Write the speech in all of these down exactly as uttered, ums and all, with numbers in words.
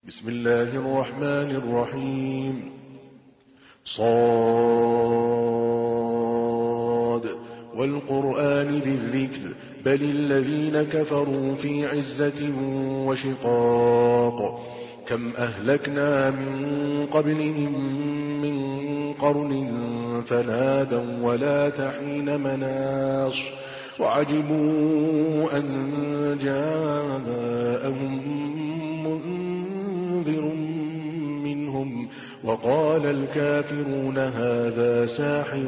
بسم الله الرحمن الرحيم. صاد والقرآن ذي الذكر بل الذين كفروا في عزة وشقاق. كم أهلكنا من قبلهم من قرن فنادوا ولا تحين مناص وعجبوا أن جاءهم منذر منهم وقال الكافرون هذا ساحر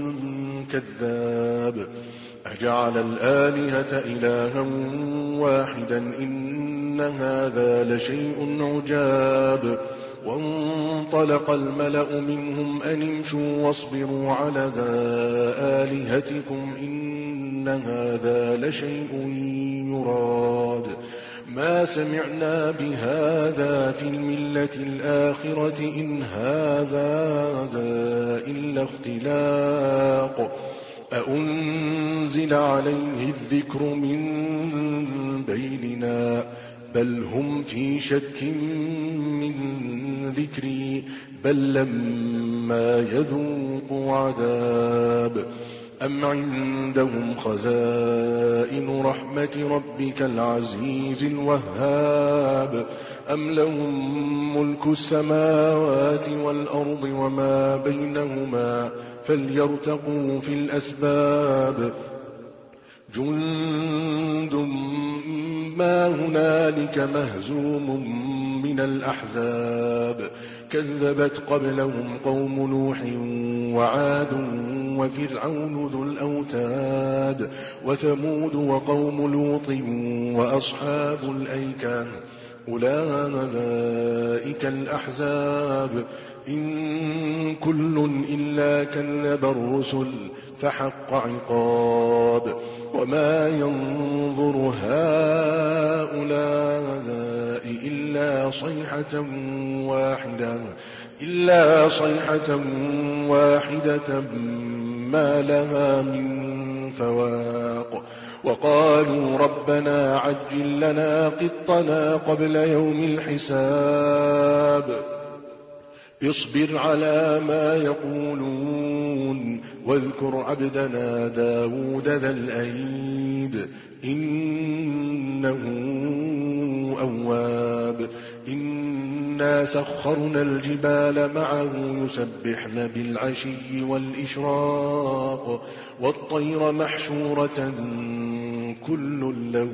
كذاب. أجعل الآلهة إلها واحدا إن هذا لشيء عجاب. وانطلق الملأ منهم أن امشوا واصبروا على آلهتكم إن هذا لشيء يراد. ما سمعنا بهذا في الملة الآخرة إن هذا إلا اختلاق. أأنزل عليه الذكر من بيننا بل هم في شك من ذكري بل لما يذوقوا عذاب. أم عندهم خزائن رحمة ربك العزيز الوهاب أم لهم ملك السماوات والأرض وما بينهما فليرتقوا في الأسباب. جند ما هنالك مهزوم من الأحزاب. كذبت قبلهم قوم نوح وعاد وفرعون ذو الأوتاد وثمود وقوم لوط وأصحاب الأيكة أولئك الأحزاب. إن كل إلا كذب الرسل فحق عقاب. وما ينظر هؤلاء إلا صيحة واحدة إلا صيحة واحدة ما لها من فواق. وقالوا ربنا عجل لنا قطنا قبل يوم الحساب. اصبر على ما يقولون واذكر عبدنا داود ذا الأيد إنه أواب. إنا سخرنا الجبال معه يسبحن بالعشي والإشراق والطير محشورة كل له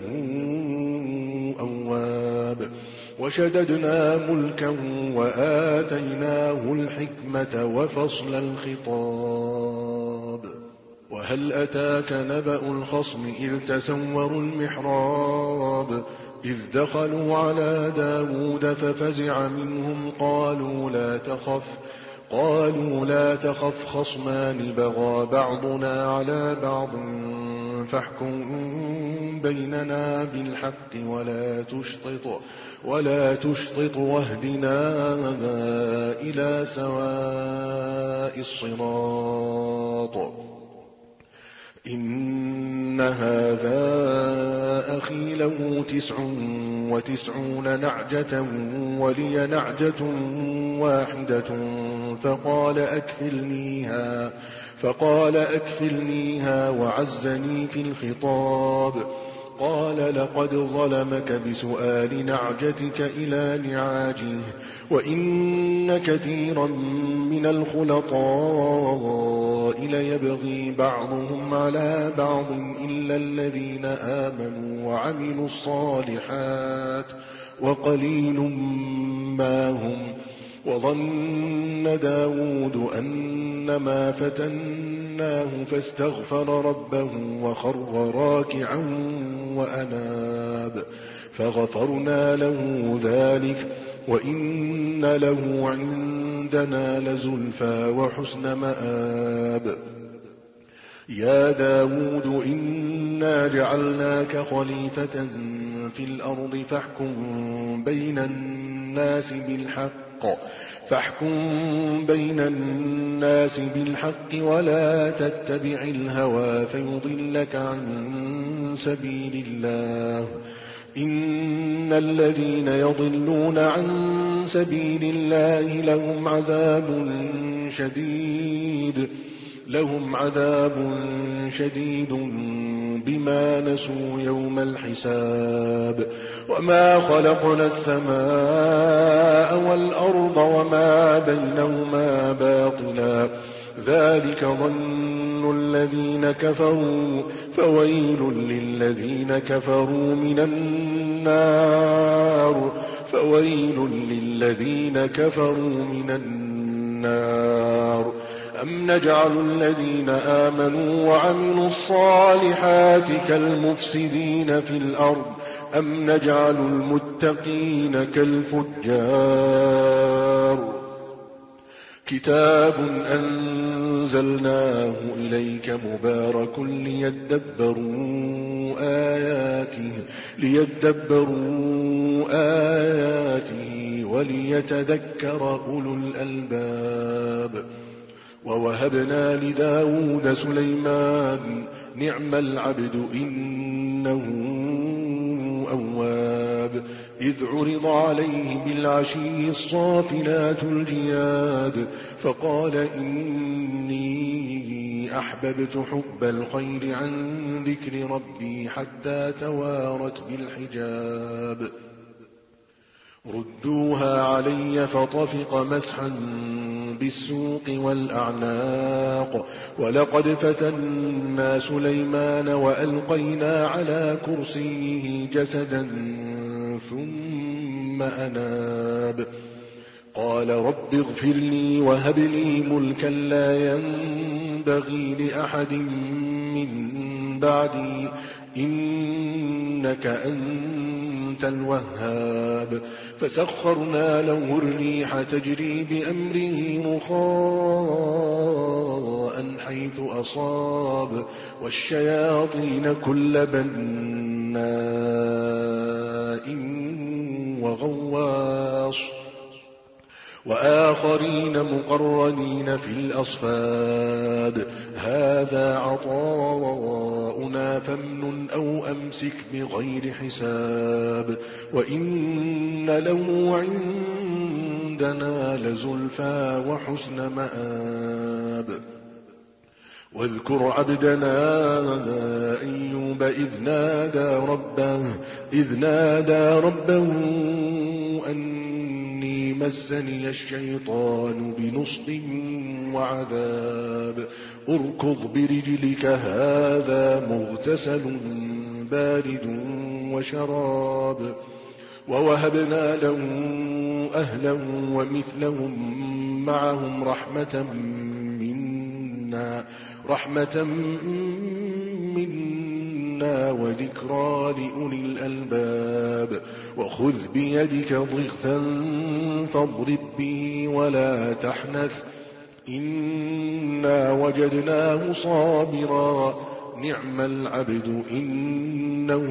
أواب. وشددنا ملكه وآتيناه الحكمة وفصل الخطاب. وهل أتاك نبأ الخصم إذ تسوروا المحراب إذ دخلوا على داود ففزع منهم قالوا لا تخف قالوا لا تخف خصمان بغى بعضنا على بعض فاحكم بيننا بالحق ولا تشطط ولا تشطط واهدنا إلى سواء الصراط. إن هذا أخي له تسع وتسعون نعجة ولي نعجة واحدة فقال أكفلنيها فقال أكفلنيها وعزني في الخطاب. قال لقد ظلمك بسؤال نعجتك إلى نعاجه وإن كثيرا من الخلطاء ليبغي بعضهم على بعض إلا الذين آمنوا وعملوا الصالحات وقليل ما هم. وظن داود أنما فتناه فاستغفر ربه وخر راكعا وأناب فغفرنا له ذلك وإن له عندنا لزلفى وحسن مآب. يا داود إنا جعلناك خليفة في الأرض فاحكم بين الناس بالحق فاحكم بين الناس بالحق ولا تتبع الهوى فيضلك عن سبيل الله. إن الذين يضلون عن سبيل الله لهم عذاب شديد لهم عذاب شديد بما نسوا يوم الحساب وما خلقنا السماء والأرض وما بينهما باطلا ذلك ظن الذين كفروا فويل للذين كفروا من النار فويل للذين كفروا من النار أم نجعل الذين آمنوا وعملوا الصالحات كالمفسدين في الأرض أم نجعل المتقين كالفجار كتاب أنزلناه إليك مبارك ليدبروا آياته ليدبروا آياته وليتذكر أولو الألباب ووهبنا لداود سليمان نعم العبد إنه أواب إذ عرض عليه بالعشي الصافنات الجياد فقال إني أحببت حب الخير عن ذكر ربي حتى توارت بالحجاب ردوها علي فطفق مسحا بالسوق والأعناق ولقد فتنا سليمان وألقينا على كرسيه جسدا ثم أناب قال رب اغفر لي وهب لي ملكا لا ينبغي لأحد من بعدي إنك أنت الوهاب فسخرنا له الريح تجري بأمره رخاء حيث أصاب والشياطين كل بناء وغواص وآخرين مقرنين في الأصفاد هذا عطاؤنا فامنن أو أمسك بغير حساب وإن له عندنا لزلفى وحسن مآب واذكر عبدنا أيوب إذ نادى ربه إذ نادى ربه أني مسني الشيطان بنصب وعذاب اركض برجلك هذا مغتسل بارد وشراب ووهبنا له أهلا ومثلهم معهم رحمة منا رحمة منا وذكرى لأولي الألباب وخذ بيدك ضغثا فاضرب به ولا تحنث إنا وجدناه صابرا نعم العبد إنه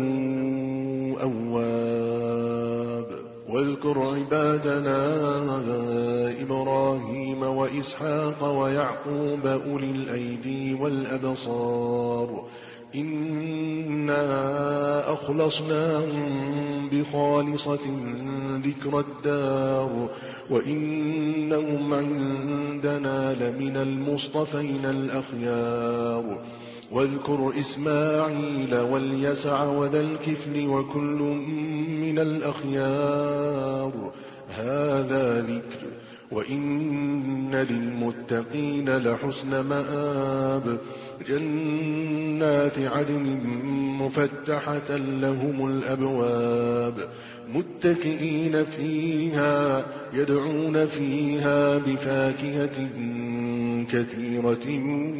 أواب واذكر عبادنا إبراهيم وإسحاق ويعقوب أولي الأيدي والأبصار إنا أخلصناهم بخالصة ذكر الدار وإنهم عندنا لمن المصطفين الأخيار واذكر إسماعيل واليسع وذا الكفل وكل من الأخيار هذا ذكر وإن للمتقين لحسن مآب جنات عدن مفتحة لهم الأبواب متكئين فيها يدعون فيها بفاكهة كثيرة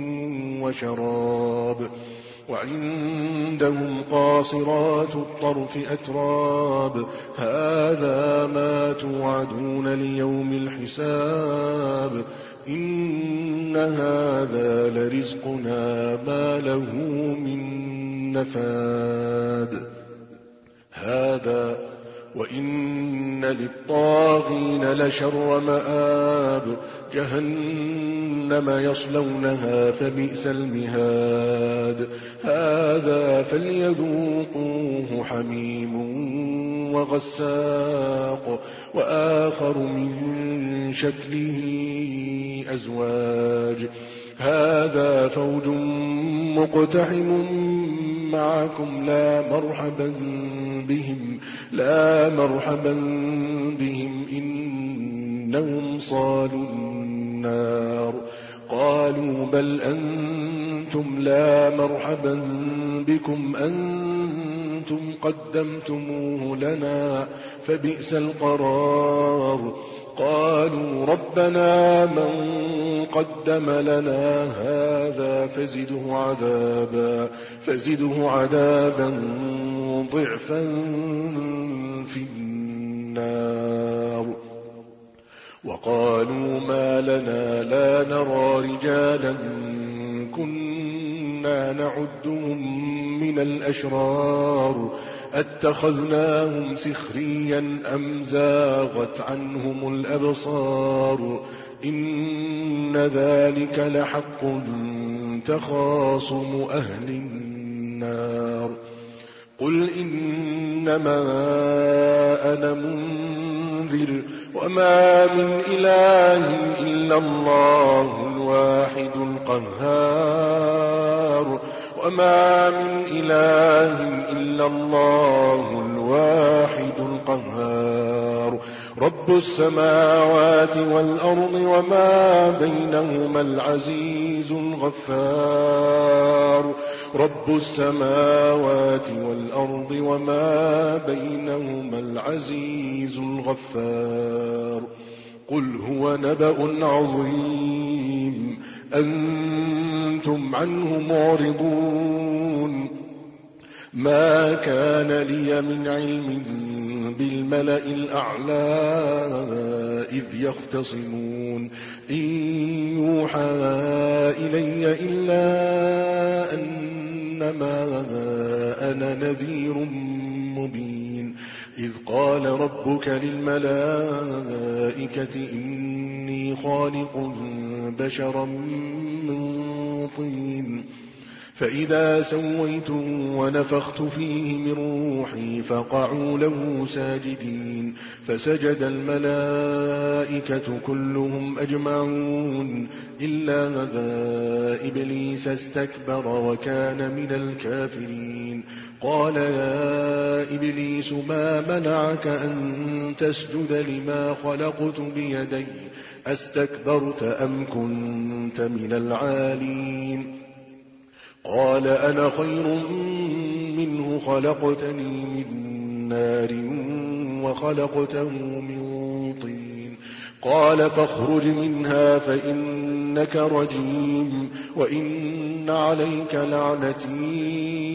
وشراب وعندهم قاصرات الطرف أتراب هذا ما توعدون ليوم الحساب إن هذا لرزقنا ما له من نفاد هذا وإن للطاغين لشر مآب جهنم يصلونها فبئس المهاد هذا فليذوقوه حميم وغساق وآخر من شكله أزواج هذا فوج مقتحم معكم لا مرحبا بهم لا مرحبا بهم إنهم صالوا النار قالوا بل أنتم لا مرحبا بكم أنتم قدمتموه لنا فبئس القرار قالوا ربنا من قدم لنا هذا فزده عذابا فزده عذابا ضعفا في النار وقالوا ما لنا لا نرى رجالا كنا نعدهم من الأشرار أتخذناهم سخريا أم زاغت عنهم الأبصار إن ذلك لحق تخاصم أهل النار قل إنما أنا منذر وما من إله إلا الله الواحد القهار وما من إله إلا الله الواحد القهار رب السماوات والأرض وما بينهما العزيز الغفار رب السماوات والأرض وما بينهما العزيز الغفار قل هو نبأ عظيم أنتم عنه معرضون ما كان لي من علم بالملأ الأعلى إذ يختصمون إن يوحى إلي إلا أنما أنا نذير مبين إذ قال ربك للملائكة إني خالق بشرا من طين فإذا سويته ونفخت فيه من روحي فقعوا له ساجدين فسجد الملائكة كلهم أجمعون إلا إبليس استكبر وكان من الكافرين قال يا إبليس ما منعك أن تسجد لما خلقت بيدي أستكبرت أم كنت من العالين قال أنا خير منه خلقتني من نار وخلقته من طين قال فاخرج منها فإنك رجيم وإن عليك لعنتي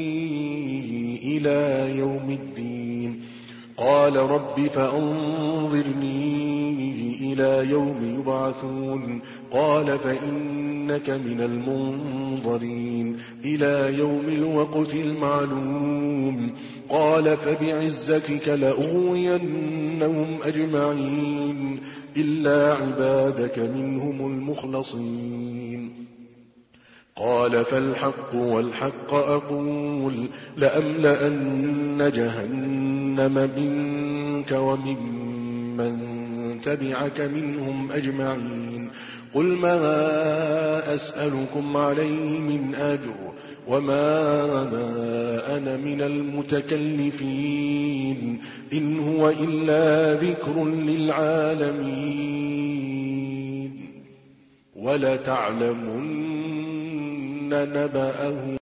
إلى يوم الدين قال رب فأنظرني إلى يوم يبعثون قال فإنك من المنظرين إلى يوم الوقت المعلوم قال فبعزتك لأغوينهم أجمعين إلا عبادك منهم المخلصين قال فالحق والحق أقول لأملأن جهنم منك وممن تبعك منهم أجمعين قل ما أسألكم عليه من أجر وما أنا من المتكلفين إن هو إلا ذكر للعالمين ولتعلمن نبأه